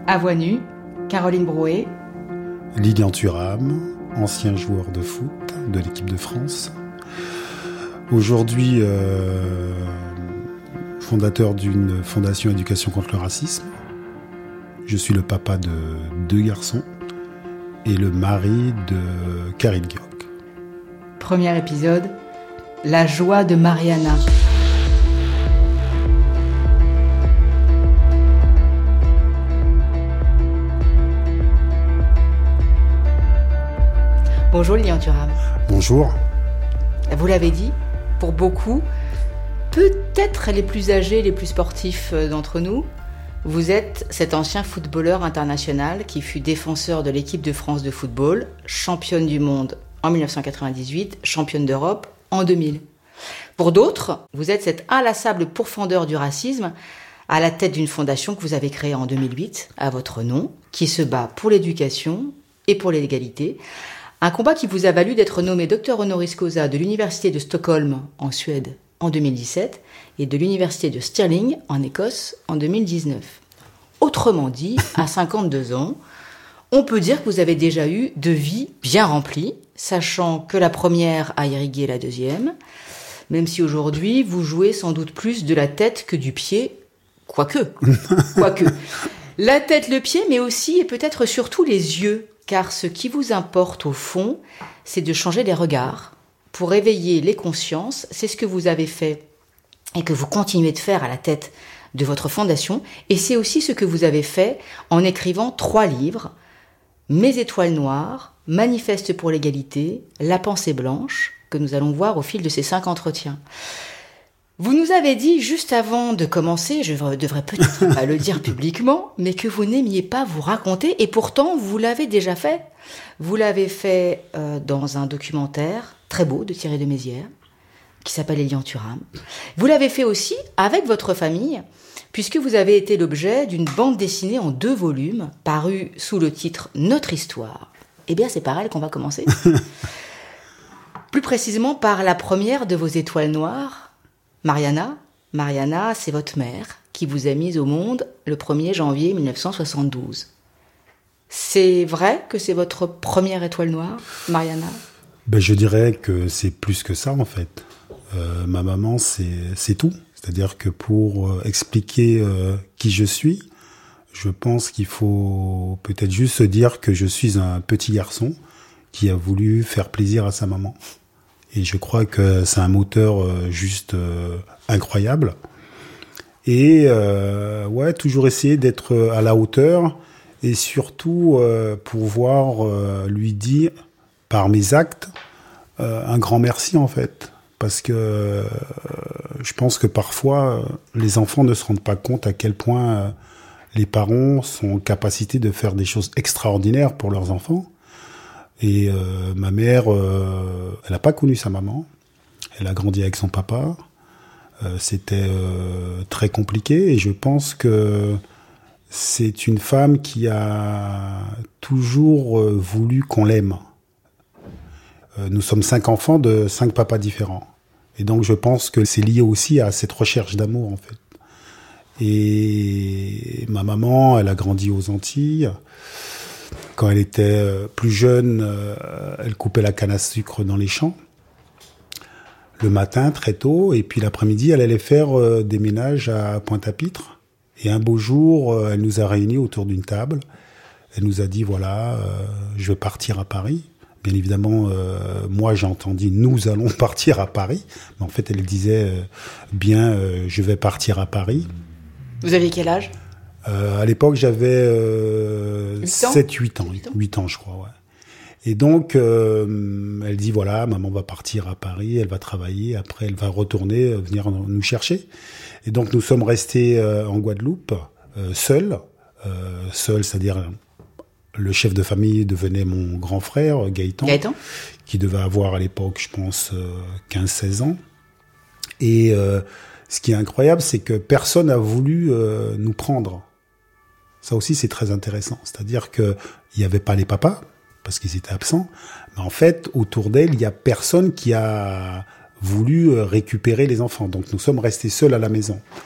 À voix nue, Caroline Brouet. Lilian Thuram, ancien joueur de foot de l'équipe de France. Aujourd'hui, fondateur d'une fondation éducation contre le racisme. Je suis le papa de 2 garçons et le mari de Karine Gyok. Premier épisode, la joie de Mariana. Bonjour Lilian Thuram. Bonjour. Vous l'avez dit, pour beaucoup, peut-être les plus âgés, les plus sportifs d'entre nous, vous êtes cet ancien footballeur international qui fut défenseur de l'équipe de France de football, championne du monde en 1998, championne d'Europe en 2000. Pour d'autres, vous êtes cet inlassable pourfendeur du racisme à la tête d'une fondation que vous avez créée en 2008, à votre nom, qui se bat pour l'éducation et pour l'égalité. Un combat qui vous a valu d'être nommé docteur honoris causa de l'Université de Stockholm en Suède en 2017 et de l'Université de Stirling en Écosse en 2019. Autrement dit, à 52 ans, on peut dire que vous avez déjà eu 2 vies bien remplies, sachant que la première a irrigué la deuxième, même si aujourd'hui vous jouez sans doute plus de la tête que du pied, quoique. La tête, le pied, mais aussi et peut-être surtout les yeux. Car ce qui vous importe au fond, c'est de changer les regards. Pour éveiller les consciences, c'est ce que vous avez fait et que vous continuez de faire à la tête de votre fondation. Et c'est aussi ce que vous avez fait en écrivant 3 livres, Mes étoiles noires, Manifeste pour l'égalité, La pensée blanche, que nous allons voir au fil de ces 5 entretiens. Vous nous avez dit juste avant de commencer, je devrais peut-être pas le dire publiquement, mais que vous n'aimiez pas vous raconter, et pourtant vous l'avez déjà fait. Vous l'avez fait dans un documentaire très beau de Thierry de Mézières, qui s'appelle Lilian Thuram. Vous l'avez fait aussi avec votre famille, puisque vous avez été l'objet d'une bande dessinée en 2 volumes, parue sous le titre Notre Histoire. Eh bien c'est par elle qu'on va commencer. Plus précisément par la première de vos étoiles noires, Mariana. Mariana, c'est votre mère qui vous a mise au monde le 1er janvier 1972. C'est vrai que c'est votre première étoile noire, Mariana ? Je dirais que c'est plus que ça en fait. Ma maman, c'est tout. C'est-à-dire que pour expliquer qui je suis, je pense qu'il faut peut-être juste se dire que je suis un petit garçon qui a voulu faire plaisir à sa maman. Et je crois que c'est un moteur juste incroyable. Et toujours essayer d'être à la hauteur et surtout pouvoir lui dire par mes actes un grand merci en fait. Parce que je pense que parfois les enfants ne se rendent pas compte à quel point les parents sont en capacité de faire des choses extraordinaires pour leurs enfants. Et ma mère, elle n'a pas connu sa maman. Elle a grandi avec son papa. C'était très compliqué. Et je pense que c'est une femme qui a toujours voulu qu'on l'aime. Nous sommes 5 enfants de 5 papas différents. Et donc je pense que c'est lié aussi à cette recherche d'amour, en fait. Et ma maman, elle a grandi aux Antilles. Quand elle était plus jeune, elle coupait la canne à sucre dans les champs, le matin, très tôt, et puis l'après-midi, elle allait faire des ménages à Pointe-à-Pitre. Et un beau jour, elle nous a réunis autour d'une table. Elle nous a dit, voilà, je vais partir à Paris. Bien évidemment, moi, j'ai entendu, nous allons partir à Paris. Mais en fait, elle disait, je vais partir à Paris. Vous aviez quel âge ? À l'époque, j'avais 7-8 ans. 8 ans, je crois, ouais. Et donc, elle dit, voilà, maman va partir à Paris, elle va travailler, après elle va retourner, venir nous chercher. Et donc, nous sommes restés en Guadeloupe, seuls, c'est-à-dire le chef de famille devenait mon grand frère, Gaëtan, qui devait avoir à l'époque, je pense, 15-16 ans. Et ce qui est incroyable, c'est que personne n'a voulu nous prendre. Ça aussi, c'est très intéressant. C'est-à-dire qu'il n'y avait pas les papas, parce qu'ils étaient absents. Mais en fait, autour d'elle, il n'y a personne qui a voulu récupérer les enfants. Donc, nous sommes restés seuls à la maison.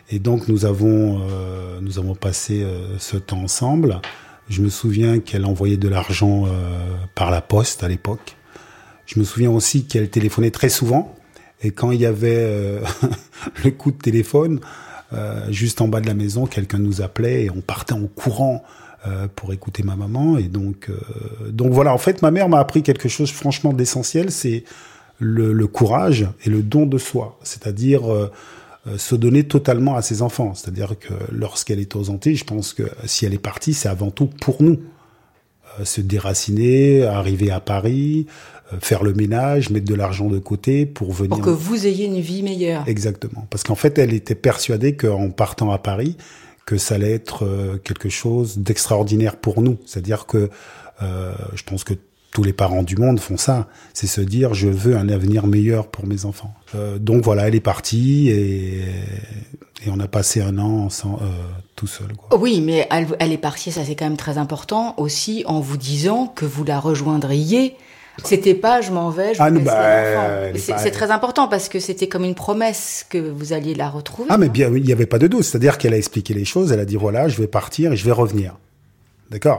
Et donc nous avons passé ce temps ensemble. Je me souviens qu'elle envoyait de l'argent par la poste à l'époque. Je me souviens aussi qu'elle téléphonait très souvent. Et quand il y avait le coup de téléphone, juste en bas de la maison, quelqu'un nous appelait et on partait en courant pour écouter ma maman. Et donc voilà, en fait, ma mère m'a appris quelque chose franchement d'essentiel, c'est le courage et le don de soi. C'est-à-dire se donner totalement à ses enfants. C'est-à-dire que lorsqu'elle était aux Antilles, je pense que si elle est partie, c'est avant tout pour nous. Se déraciner, arriver à Paris, faire le ménage, mettre de l'argent de côté pour venir... Pour que vous ayez une vie meilleure. Exactement. Parce qu'en fait, elle était persuadée qu'en partant à Paris, que ça allait être quelque chose d'extraordinaire pour nous. C'est-à-dire que je pense que tous les parents du monde font ça. C'est se dire, je veux un avenir meilleur pour mes enfants. Donc voilà, elle est partie et on a passé un an tout seul, quoi. Oui, mais elle est partie, ça c'est quand même très important, aussi en vous disant que vous la rejoindriez. C'était pas je m'en vais, je vous laisse l'enfant. C'est très important parce que c'était comme une promesse que vous alliez la retrouver. Ah mais bien, il n'y avait pas de doute. C'est-à-dire qu'elle a expliqué les choses, elle a dit voilà, je vais partir et je vais revenir. D'accord ?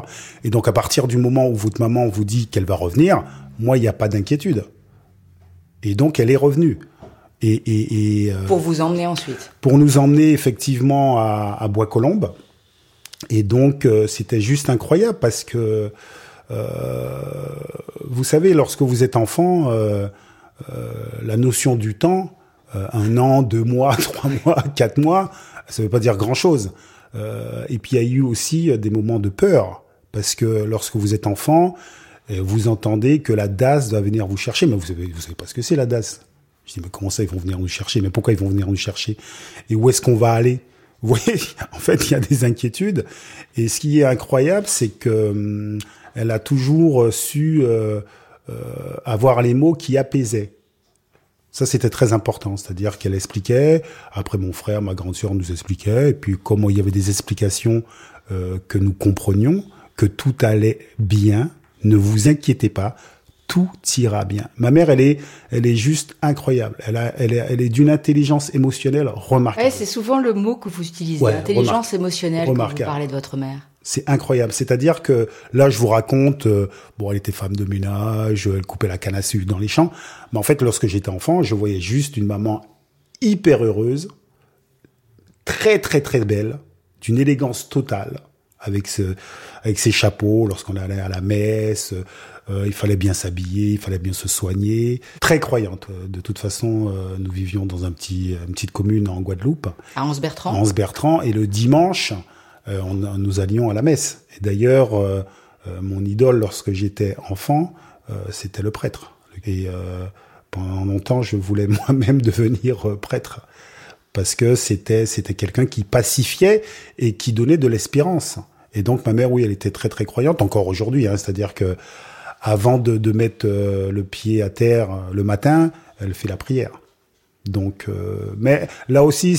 Et donc à partir du moment où votre maman vous dit qu'elle va revenir, moi il n'y a pas d'inquiétude. Et donc elle est revenue. Pour vous emmener ensuite. Pour nous emmener effectivement à Bois-Colombes. Et donc c'était juste incroyable parce que vous savez, lorsque vous êtes enfant, la notion du temps, 1 an, 2 mois, 3 mois, 4 mois, ça veut pas dire grand-chose. Et puis il y a eu aussi des moments de peur, parce que lorsque vous êtes enfant, vous entendez que la DAS doit venir vous chercher, mais vous savez pas ce que c'est la DAS. Je dis mais comment ça ils vont venir nous chercher ? Mais pourquoi ils vont venir nous chercher ? Et où est-ce qu'on va aller ? Vous voyez, en fait il y a des inquiétudes. Et ce qui est incroyable, c'est que elle a toujours su avoir les mots qui apaisaient. Ça, c'était très important. C'est-à-dire qu'elle expliquait. Après, mon frère, ma grande sœur nous expliquait. Et puis, comment il y avait des explications que nous comprenions, que tout allait bien. Ne vous inquiétez pas, tout ira bien. Ma mère, elle est juste incroyable. Elle est d'une intelligence émotionnelle remarquable. Ouais, c'est souvent le mot que vous utilisez, intelligence émotionnelle, quand vous parlez de votre mère. C'est incroyable. C'est-à-dire que là, je vous raconte, elle était femme de ménage, elle coupait la canne à sucre dans les champs. Mais en fait, lorsque j'étais enfant, je voyais juste une maman hyper heureuse, très, très, très belle, d'une élégance totale, avec ses chapeaux, lorsqu'on allait à la messe, il fallait bien s'habiller, il fallait bien se soigner. Très croyante. De toute façon, nous vivions dans une petite commune en Guadeloupe. À Anse-Bertrand. À Anse-Bertrand. Et le dimanche, nous allions à la messe. Et d'ailleurs, mon idole lorsque j'étais enfant, c'était le prêtre. Et pendant longtemps, je voulais moi-même devenir prêtre parce que c'était quelqu'un qui pacifiait et qui donnait de l'espérance. Et donc ma mère, oui, elle était très très croyante encore aujourd'hui. C'est-à-dire que avant de mettre le pied à terre le matin, elle fait la prière. Donc, mais là aussi,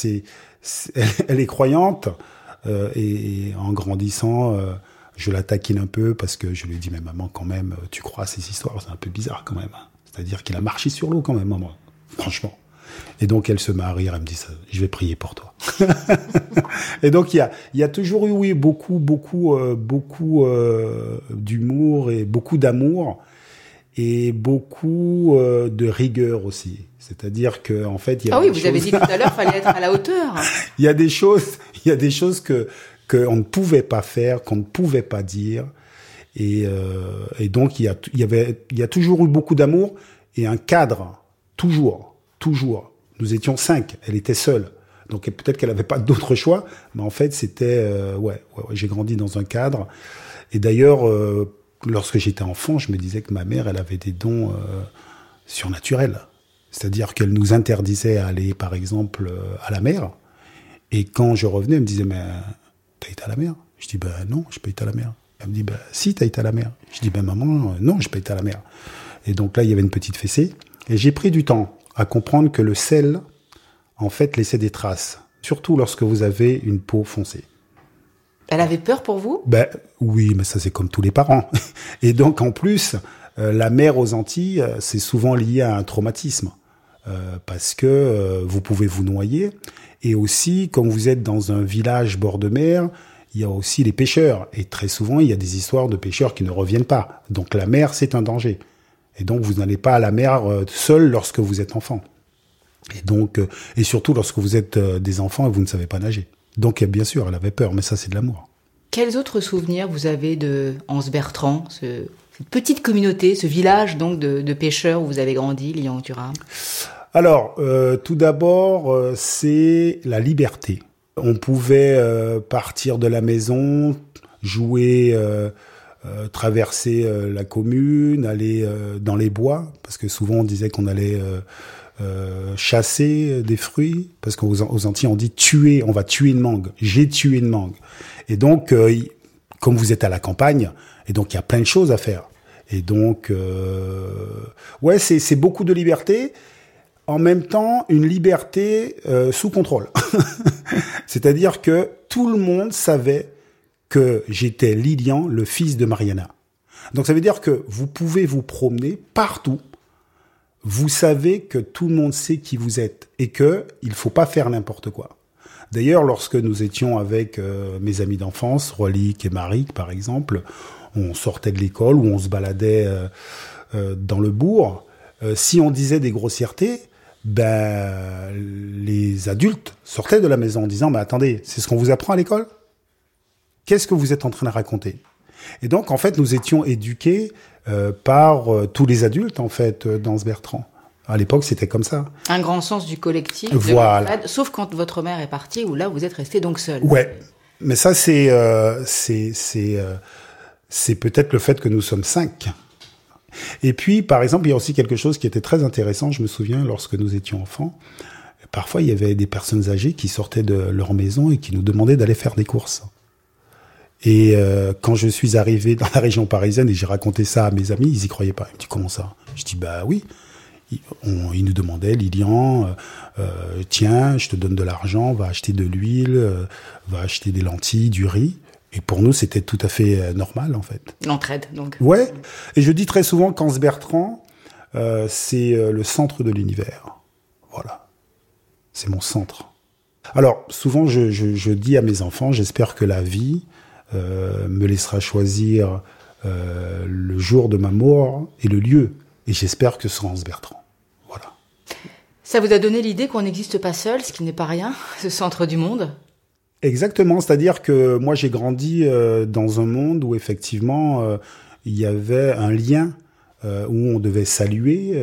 elle est croyante. Et en grandissant, je la taquine un peu parce que je lui dis mais maman quand même tu crois à ces histoires, c'est un peu bizarre quand même. C'est-à-dire qu'il a marché sur l'eau quand même maman, franchement. Et donc elle se met à rire, elle me dit ça, je vais prier pour toi. Et donc il y a toujours eu beaucoup d'humour et beaucoup d'amour et beaucoup de rigueur aussi. C'est-à-dire que en fait il y a vous avez dit tout à l'heure fallait être à la hauteur. Il y a des choses que on ne pouvait pas faire, qu'on ne pouvait pas dire, et donc il y a toujours eu beaucoup d'amour et un cadre, toujours. Nous étions 5, elle était seule, donc peut-être qu'elle n'avait pas d'autre choix, mais en fait c'était j'ai grandi dans un cadre, et d'ailleurs lorsque j'étais enfant, je me disais que ma mère elle avait des dons surnaturels. C'est-à-dire qu'elle nous interdisait à aller, par exemple, à la mer. Et quand je revenais, elle me disait, mais t'as été à la mer ? Je dis, non, je n'ai pas été à la mer. Elle me dit, si, t'as été à la mer. Je dis, maman, non, je n'ai pas été à la mer. Et donc là, il y avait une petite fessée. Et j'ai pris du temps à comprendre que le sel, en fait, laissait des traces. Surtout lorsque vous avez une peau foncée. Elle avait peur pour vous ? Oui, mais ça, c'est comme tous les parents. Et donc, en plus, la mer aux Antilles, c'est souvent lié à un traumatisme. parce que vous pouvez vous noyer. Et aussi, comme vous êtes dans un village bord de mer, il y a aussi les pêcheurs. Et très souvent, il y a des histoires de pêcheurs qui ne reviennent pas. Donc la mer, c'est un danger. Et donc, vous n'allez pas à la mer seul lorsque vous êtes enfant. Et donc, et surtout lorsque vous êtes des enfants et vous ne savez pas nager. Donc, bien sûr, elle avait peur, mais ça, c'est de l'amour. Quels autres souvenirs vous avez de Anse-Bertrand, cette petite communauté, ce village donc de pêcheurs où vous avez grandi, Lilian Thuram? Alors, tout d'abord, c'est la liberté. On pouvait partir de la maison, jouer, traverser la commune, aller dans les bois, parce que souvent on disait qu'on allait chasser des fruits, parce qu'aux Antilles on dit tuer, on va tuer une mangue. J'ai tué une mangue. Et donc, comme vous êtes à la campagne, et donc il y a plein de choses à faire. Et donc, ouais, c'est beaucoup de liberté. En même temps, une liberté sous contrôle. C'est-à-dire que tout le monde savait que j'étais Lilian, le fils de Mariana. Donc ça veut dire que vous pouvez vous promener partout. Vous savez que tout le monde sait qui vous êtes et que il faut pas faire n'importe quoi. D'ailleurs, lorsque nous étions avec mes amis d'enfance, Rolik et Marie, par exemple, on sortait de l'école ou on se baladait dans le bourg. Si on disait des grossièretés, les adultes sortaient de la maison en disant « Mais attendez, c'est ce qu'on vous apprend à l'école ? Qu'est-ce que vous êtes en train de raconter ?» Et donc, en fait, nous étions éduqués par tous les adultes, en fait, d'Anse-Bertrand. À l'époque, c'était comme ça. Un grand sens du collectif. Voilà. Sauf quand votre mère est partie, où là, vous êtes resté donc seul. Ouais. Mais ça, c'est peut-être le fait que nous sommes 5. Et puis, par exemple, il y a aussi quelque chose qui était très intéressant. Je me souviens, lorsque nous étions enfants, parfois, il y avait des personnes âgées qui sortaient de leur maison et qui nous demandaient d'aller faire des courses. Et quand je suis arrivé dans la région parisienne et j'ai raconté ça à mes amis, ils y croyaient pas. Ils me disent, comment ça ? Je dis, bah oui. Ils nous demandaient, Lilian, tiens, je te donne de l'argent, va acheter de l'huile, va acheter des lentilles, du riz. Et pour nous, c'était tout à fait normal, en fait. L'entraide, donc. Ouais. Et je dis très souvent qu'Anse-Bertrand, c'est le centre de l'univers. Voilà. C'est mon centre. Alors, souvent, je dis à mes enfants, j'espère que la vie me laissera choisir le jour de ma mort et le lieu. Et j'espère que ce sera Anse-Bertrand. Voilà. Ça vous a donné l'idée qu'on n'existe pas seul, ce qui n'est pas rien, ce centre du monde ? Exactement, c'est-à-dire que moi j'ai grandi dans un monde où effectivement il y avait un lien où on devait saluer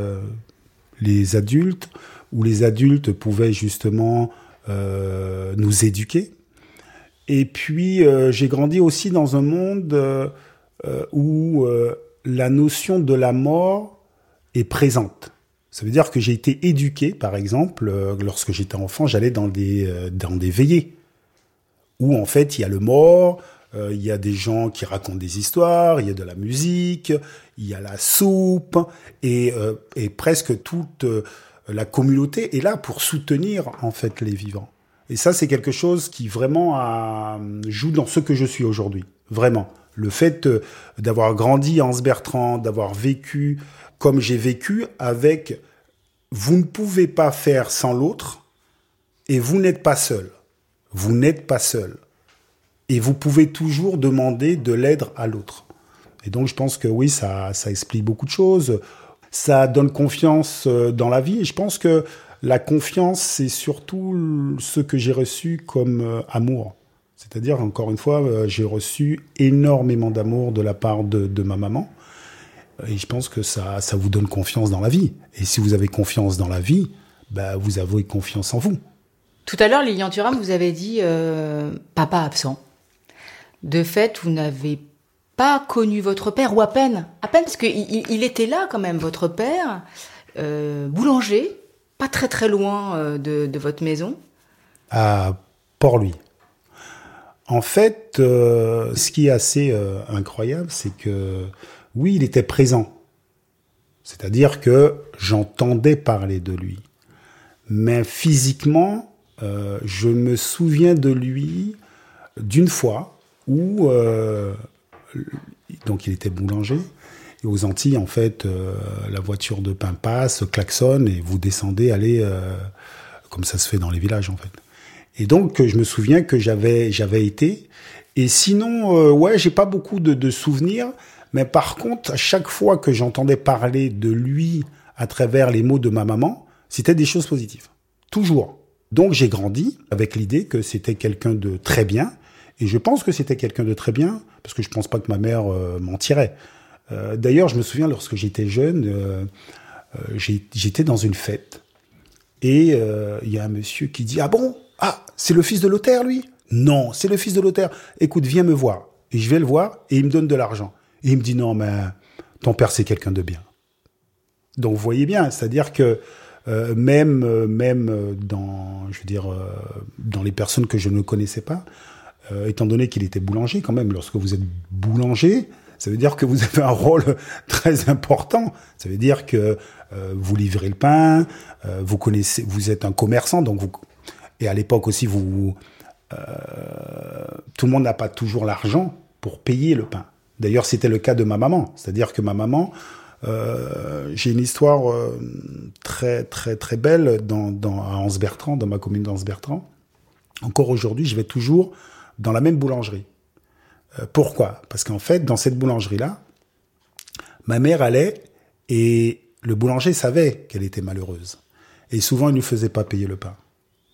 les adultes, où les adultes pouvaient justement nous éduquer. Et puis j'ai grandi aussi dans un monde où la notion de la mort est présente. Ça veut dire que j'ai été éduqué, par exemple, lorsque j'étais enfant, j'allais dans des veillées où en fait il y a le mort, il y a des gens qui racontent des histoires, il y a de la musique, il y a la soupe, et presque toute la communauté est là pour soutenir en fait les vivants. Et ça, c'est quelque chose qui vraiment joue dans ce que je suis aujourd'hui, vraiment. Le fait d'avoir grandi à Anse-Bertrand, d'avoir vécu comme j'ai vécu avec « vous ne pouvez pas faire sans l'autre et vous n'êtes pas seul ». Vous n'êtes pas seul. Et vous pouvez toujours demander de l'aide à l'autre. Et donc, je pense que oui, ça explique beaucoup de choses. Ça donne confiance dans la vie. Et je pense que la confiance, c'est surtout ce que j'ai reçu comme amour. C'est-à-dire, encore une fois, j'ai reçu énormément d'amour de la part de ma maman. Et je pense que ça vous donne confiance dans la vie. Et si vous avez confiance dans la vie, vous avez confiance en vous. Tout à l'heure, Lilian Thuram, vous avez dit papa absent. De fait, vous n'avez pas connu votre père, ou à peine, parce qu'il était là quand même, votre père, boulanger, pas très très loin de votre maison. À Port-Louis. En fait, ce qui est assez incroyable, c'est que oui, il était présent. C'est-à-dire que j'entendais parler de lui. Mais physiquement, je me souviens de lui d'une fois où donc il était boulanger, Aux Antilles, en fait, la voiture de pain passe, klaxonne, et vous descendez, allez, comme ça se fait dans les villages, en fait. Et donc, je me souviens que j'avais été. Et sinon, ouais, j'ai pas beaucoup de souvenirs. Mais par contre, à chaque fois que j'entendais parler de lui à travers les mots de ma maman, c'était des choses positives. Toujours. Donc, j'ai grandi avec l'idée que c'était quelqu'un de très bien. Et je pense que c'était quelqu'un de très bien, parce que je pense pas que ma mère mentirait. D'ailleurs, je me souviens, lorsque j'étais jeune, j'étais dans une fête. Et il y a un monsieur qui dit « Ah bon ? Ah, c'est le fils de Lothaire, lui ? Non, c'est le fils de Lothaire. Écoute, viens me voir. » Et je vais le voir, et il me donne de l'argent. Et il me dit « Non, mais ton père, c'est quelqu'un de bien. » Donc, vous voyez bien, c'est-à-dire que même dans, je veux dire, dans les personnes que je ne connaissais pas, étant donné qu'il était boulanger quand même, lorsque vous êtes boulanger, ça veut dire que vous avez un rôle très important. Ça veut dire que vous livrez le pain, vous connaissez, vous êtes un commerçant, donc vous, et à l'époque aussi, tout le monde n'a pas toujours l'argent pour payer le pain. D'ailleurs, c'était le cas de ma maman. C'est-à-dire que ma maman, j'ai une histoire très très très belle à Anse-Bertrand, dans ma commune d'Anse-Bertrand. Encore aujourd'hui, je vais toujours dans la même boulangerie. Pourquoi ? Parce qu'en fait, dans cette boulangerie-là, ma mère allait et le boulanger savait qu'elle était malheureuse. Et souvent, il ne lui faisait pas payer le pain.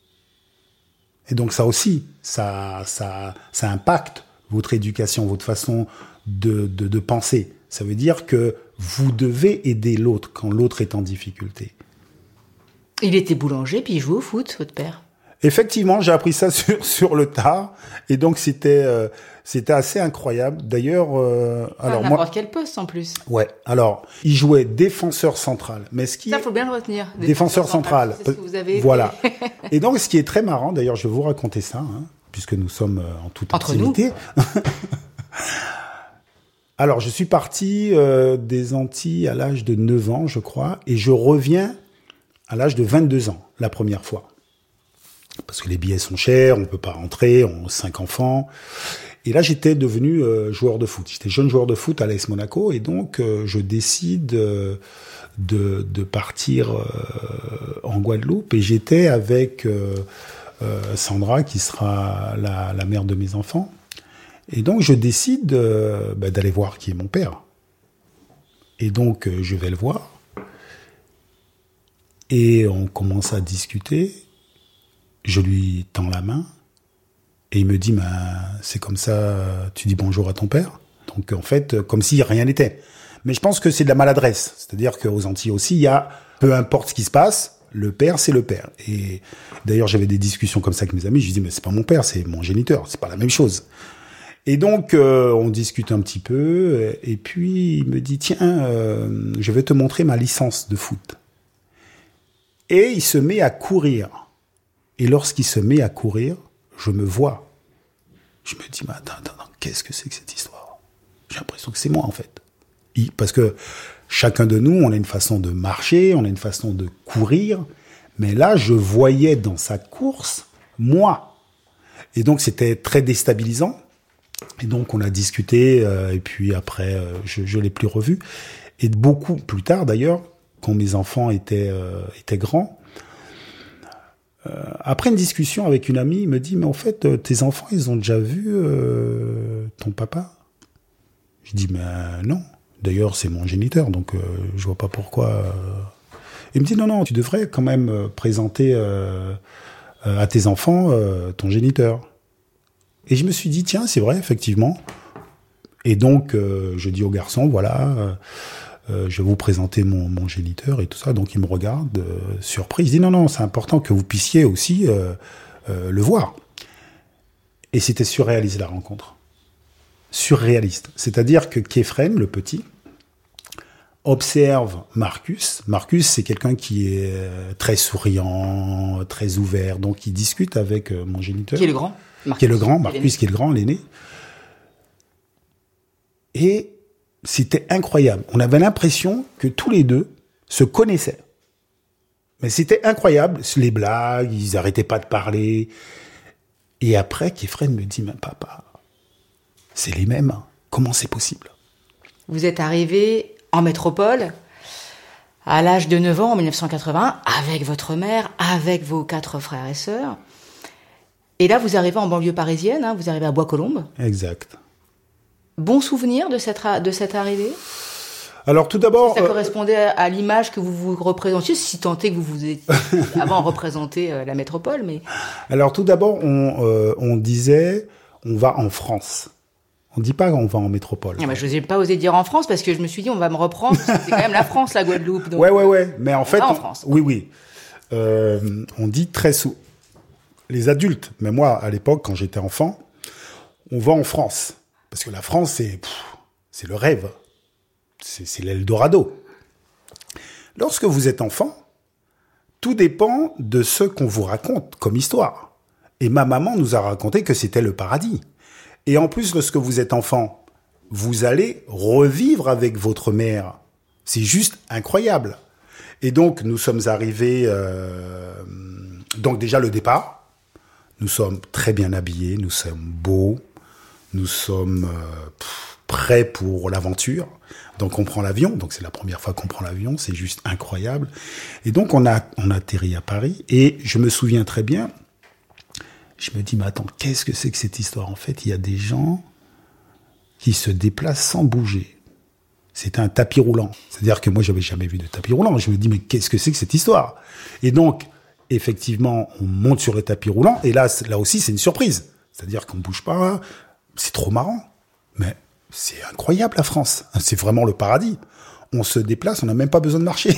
Et donc ça aussi, ça impacte votre éducation, votre façon de penser. Ça veut dire que vous devez aider l'autre quand l'autre est en difficulté. Il était boulanger, puis il jouait au foot, votre père. Effectivement, j'ai appris ça sur le tard, et donc c'était assez incroyable. D'ailleurs, alors n'importe quel poste en plus. Ouais. Alors, il jouait défenseur central, mais ça faut bien le retenir. Défenseur central. C'est ce que vous avez voilà. Et donc, ce qui est très marrant, d'ailleurs, je vais vous raconter ça, puisque nous sommes en toute intimité. Alors, je suis parti des Antilles à l'âge de 9 ans, je crois, et je reviens à l'âge de 22 ans, la première fois. Parce que les billets sont chers, on peut pas rentrer, on a 5 enfants. Et là, j'étais devenu joueur de foot. J'étais jeune joueur de foot à l'AS Monaco, et donc je décide de partir en Guadeloupe. Et j'étais avec Sandra, qui sera la mère de mes enfants. Et donc, je décide d'aller voir qui est mon père. Et donc, je vais le voir. Et on commence à discuter. Je lui tends la main. Et il me dit, c'est comme ça, tu dis bonjour à ton père. Donc, en fait, comme si rien n'était. Mais je pense que c'est de la maladresse. C'est-à-dire qu'aux Antilles aussi, il y a, peu importe ce qui se passe, le père, c'est le père. Et d'ailleurs, j'avais des discussions comme ça avec mes amis. Je dis, mais c'est pas mon père, c'est mon géniteur. C'est pas la même chose. Et donc, on discute un petit peu. Et puis, il me dit, tiens, je vais te montrer ma licence de foot. Et il se met à courir. Et lorsqu'il se met à courir, je me vois. Je me dis, mais attends, qu'est-ce que c'est que cette histoire ? J'ai l'impression que c'est moi, en fait. Parce que chacun de nous, on a une façon de marcher, on a une façon de courir. Mais là, je voyais dans sa course, moi. Et donc, c'était très déstabilisant. Et donc, on a discuté, et puis après, je l'ai plus revu. Et beaucoup plus tard, d'ailleurs, quand mes enfants étaient grands, après une discussion avec une amie, il me dit, mais en fait, tes enfants, ils ont déjà vu ton papa ? Je dis, mais non. D'ailleurs, c'est mon géniteur, donc je vois pas pourquoi. Il me dit, non, tu devrais quand même présenter à tes enfants ton géniteur. Et je me suis dit, tiens, c'est vrai, effectivement. Et donc, je dis au garçon, voilà, je vais vous présenter mon géniteur et tout ça. Donc, il me regarde, surpris. Il dit, non, c'est important que vous puissiez aussi le voir. Et c'était surréaliste, la rencontre. Surréaliste. C'est-à-dire que Kefren, le petit, observe Marcus. Marcus, c'est quelqu'un qui est très souriant, très ouvert. Donc, il discute avec mon géniteur. Qui est le grand ? Marcus, qui est le grand, Marcus qui est le grand, l'aîné. Et c'était incroyable. On avait l'impression que tous les deux se connaissaient. Mais c'était incroyable. Les blagues, ils n'arrêtaient pas de parler. Et après, Kefren me dit, mais papa, c'est les mêmes. Comment c'est possible ? Vous êtes arrivé en métropole, à l'âge de 9 ans, en 1980, avec votre mère, avec vos 4 frères et sœurs. Et là, vous arrivez en banlieue parisienne, vous arrivez à Bois-Colombes. Exact. Bon souvenir de cette arrivée ? Alors tout d'abord... Ça correspondait à l'image que vous vous représentiez, si tant est que vous vous étiez avant représenté la métropole, mais... Alors tout d'abord, on disait, on va en France. On ne dit pas qu'on va en métropole. Je n'ai pas osé dire en France parce que je me suis dit on va me reprendre, parce que c'est quand même la France, la Guadeloupe. Donc ouais. Mais en fait, en France. Oui. On dit très souvent. Les adultes, mais moi, à l'époque, quand j'étais enfant, on va en France. Parce que la France, c'est le rêve. C'est l'Eldorado. Lorsque vous êtes enfant, tout dépend de ce qu'on vous raconte comme histoire. Et ma maman nous a raconté que c'était le paradis. Et en plus, lorsque vous êtes enfant, vous allez revivre avec votre mère. C'est juste incroyable. Et donc, nous sommes arrivés... Donc déjà, le départ. Nous sommes très bien habillés, nous sommes beaux, nous sommes prêts pour l'aventure. Donc on prend l'avion, donc c'est la première fois qu'on prend l'avion, c'est juste incroyable. Et donc on atterrit à Paris, et je me souviens très bien, je me dis, mais attends, qu'est-ce que c'est que cette histoire ? En fait, il y a des gens qui se déplacent sans bouger. C'était un tapis roulant. C'est-à-dire que moi, j'avais jamais vu de tapis roulant. Je me dis, mais qu'est-ce que c'est que cette histoire ? Et donc, effectivement, on monte sur le tapis roulant, et là aussi, c'est une surprise. C'est-à-dire qu'on bouge pas, c'est trop marrant. Mais c'est incroyable, la France. C'est vraiment le paradis. On se déplace, on n'a même pas besoin de marcher.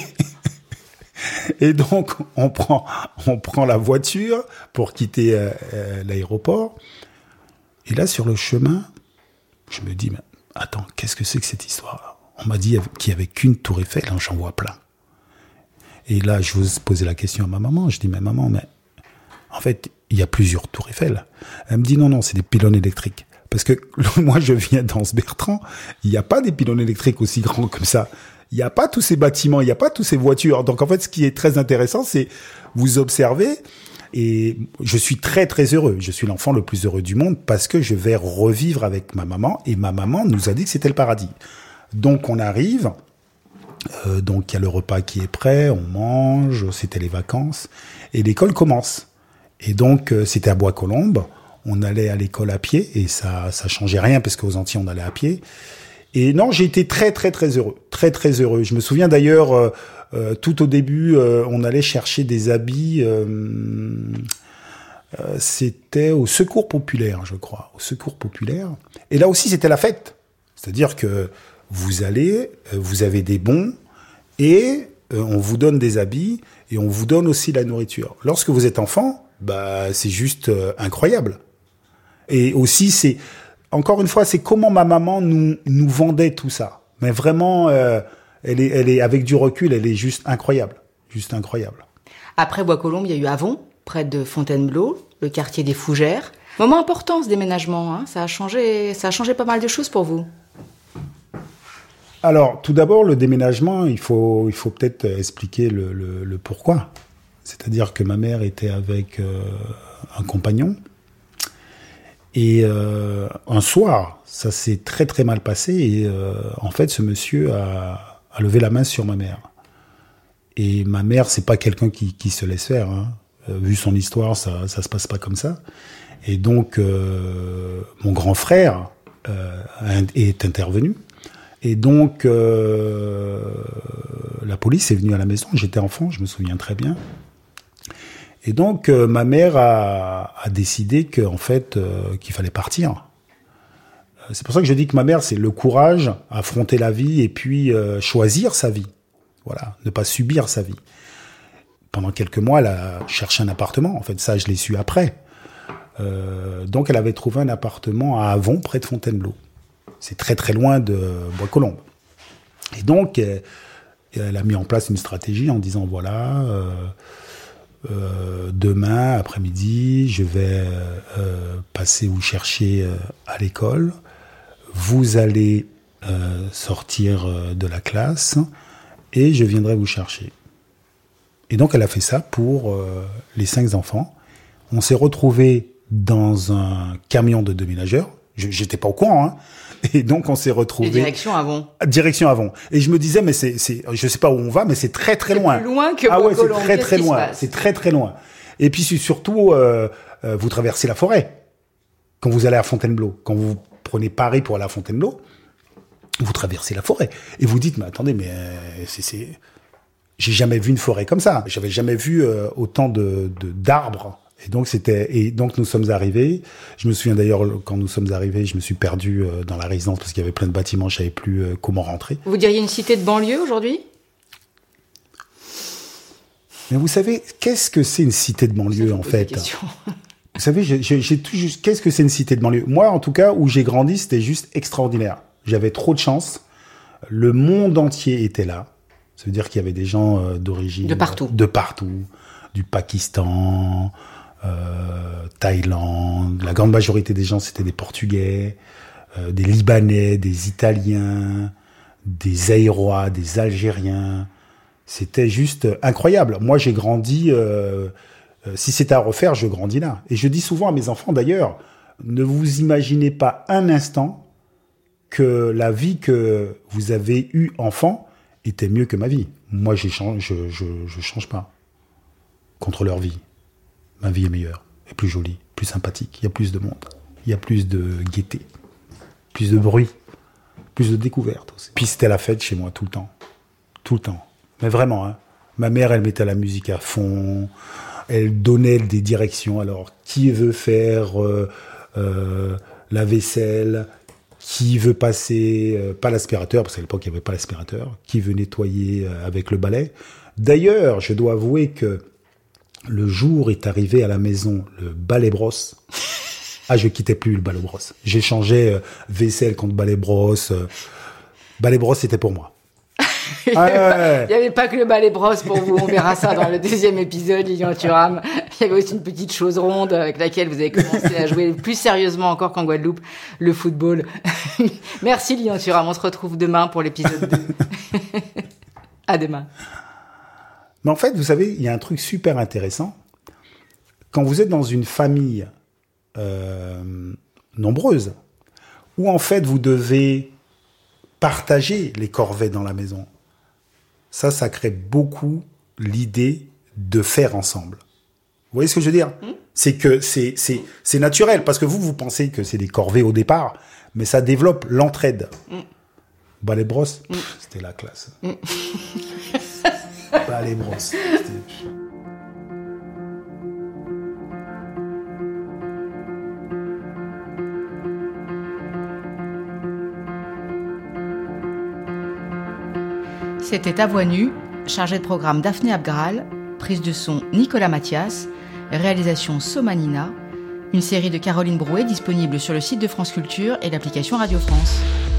Et donc, on prend la voiture pour quitter l'aéroport. Et là, sur le chemin, je me dis, mais attends, qu'est-ce que c'est que cette histoire ? On m'a dit qu'il n'y avait qu'une tour Eiffel, j'en vois plein. Et là, je vous posais la question à ma maman. Je dis, mais maman, mais en fait, il y a plusieurs tours Eiffel. Elle me dit, non, c'est des pylônes électriques. Parce que moi, je viens d'Anse-Bertrand. Il n'y a pas des pylônes électriques aussi grands comme ça. Il n'y a pas tous ces bâtiments, il n'y a pas toutes ces voitures. Donc, en fait, ce qui est très intéressant, c'est vous observer. Et je suis très, très heureux. Je suis l'enfant le plus heureux du monde parce que je vais revivre avec ma maman. Et ma maman nous a dit que c'était le paradis. Donc, on arrive... donc il y a le repas qui est prêt, on mange, c'était les vacances, et l'école commence. Et donc c'était à Bois-Colombes, on allait à l'école à pied, et ça changeait rien, parce qu'aux Antilles on allait à pied. Et non, j'ai été très très très heureux, très très heureux. Je me souviens d'ailleurs, tout au début, on allait chercher des habits, c'était au Secours Populaire, je crois, au Secours Populaire. Et là aussi c'était la fête, c'est-à-dire que vous allez, vous avez des bons, et on vous donne des habits, et on vous donne aussi la nourriture. Lorsque vous êtes enfant, c'est juste incroyable. Et aussi, encore une fois, c'est comment ma maman nous vendait tout ça. Mais vraiment, elle est avec du recul, elle est juste incroyable. Juste incroyable. Après Bois-Colombes, il y a eu Avon, près de Fontainebleau, le quartier des Fougères. Moment important, ce déménagement, ça a changé pas mal de choses pour vous. Alors, tout d'abord, le déménagement, il faut peut-être expliquer le pourquoi. C'est-à-dire que ma mère était avec un compagnon. Et un soir, ça s'est très très mal passé. Et en fait, ce monsieur a levé la main sur ma mère. Et ma mère, c'est pas quelqu'un qui se laisse faire. Vu son histoire, ça se passe pas comme ça. Et donc, mon grand frère est intervenu. Et donc, la police est venue à la maison. J'étais enfant, je me souviens très bien. Et donc, ma mère a décidé qu'en fait, qu'il fallait partir. C'est pour ça que je dis que ma mère, c'est le courage, affronter la vie et puis choisir sa vie. Voilà, ne pas subir sa vie. Pendant quelques mois, elle a cherché un appartement. En fait, ça, je l'ai su après. Donc, elle avait trouvé un appartement à Avon, près de Fontainebleau. C'est très très loin de Bois-Colombes. Et donc, elle a mis en place une stratégie en disant, voilà, demain après-midi, je vais passer vous chercher à l'école. Vous allez sortir de la classe et je viendrai vous chercher. Et donc, elle a fait ça pour les 5 enfants. On s'est retrouvés dans un camion de déménageurs. J'étais pas au courant, hein. Et donc, on s'est retrouvés. Direction Avon. Direction Avon. Et je me disais, mais je sais pas où on va, mais c'est très, très loin. Plus loin que ouais, Bois-Colombes. c'est très, très loin. C'est très, très loin. Et puis, surtout, vous traversez la forêt. Quand vous allez à Fontainebleau. Quand vous prenez Paris pour aller à Fontainebleau, vous traversez la forêt. Et vous dites, mais attendez, mais j'ai jamais vu une forêt comme ça. J'avais jamais vu autant d'arbres. Et donc nous sommes arrivés. Je me souviens d'ailleurs, quand nous sommes arrivés, je me suis perdu dans la résidence parce qu'il y avait plein de bâtiments, je savais plus comment rentrer. Vous diriez une cité de banlieue aujourd'hui ? Mais vous savez, qu'est-ce que c'est une cité de banlieue en fait ? Vous savez, j'ai tout juste, qu'est-ce que c'est une cité de banlieue ? Moi, en tout cas, où j'ai grandi, c'était juste extraordinaire. J'avais trop de chance. Le monde entier était là. Ça veut dire qu'il y avait des gens d'origine... De partout. Du Pakistan... Thaïlande, la grande majorité des gens c'était des Portugais, des Libanais, des Italiens, des Aérois, des Algériens. C'était juste incroyable. Moi j'ai grandi, si c'était à refaire, je grandis là. Et je dis souvent à mes enfants d'ailleurs, ne vous imaginez pas un instant que la vie que vous avez eue enfant était mieux que ma vie. Moi je change pas contre leur vie. Ma vie est meilleure, est plus jolie, plus sympathique. Il y a plus de monde, il y a plus de gaieté, plus de bruit, plus de découvertes aussi. Puis c'était la fête chez moi tout le temps. Mais vraiment, hein. Ma mère, elle mettait la musique à fond, elle donnait des directions. Alors, qui veut faire la vaisselle ? Qui veut passer, pas l'aspirateur, parce qu'à l'époque, il n'y avait pas l'aspirateur. Qui veut nettoyer avec le balai ? D'ailleurs, je dois avouer que le jour est arrivé à la maison le balai-brosse. Je quittais plus le balai-brosse. J'échangeais vaisselle contre balai-brosse. Balai-brosse, c'était pour moi. Il n'y avait pas que le balai-brosse pour vous. On verra ça dans le deuxième épisode, Lilian Thuram. Il y avait aussi une petite chose ronde avec laquelle vous avez commencé à jouer plus sérieusement encore qu'en Guadeloupe, le football. Merci Lilian Thuram. On se retrouve demain pour l'épisode 2. À demain. Mais en fait, vous savez, il y a un truc super intéressant. Quand vous êtes dans une famille nombreuse, où en fait vous devez partager les corvées dans la maison, ça crée beaucoup l'idée de faire ensemble. Vous voyez ce que je veux dire ? C'est que c'est naturel, parce que vous pensez que c'est des corvées au départ, mais ça développe l'entraide. Balai-brosse, c'était la classe. Balai-brosse. C'était À Voix nue, chargé de programme Daphné Abgral, prise de son Nicolas Mathias, réalisation Somanina, une série de Caroline Brouet disponible sur le site de France Culture et l'application Radio France.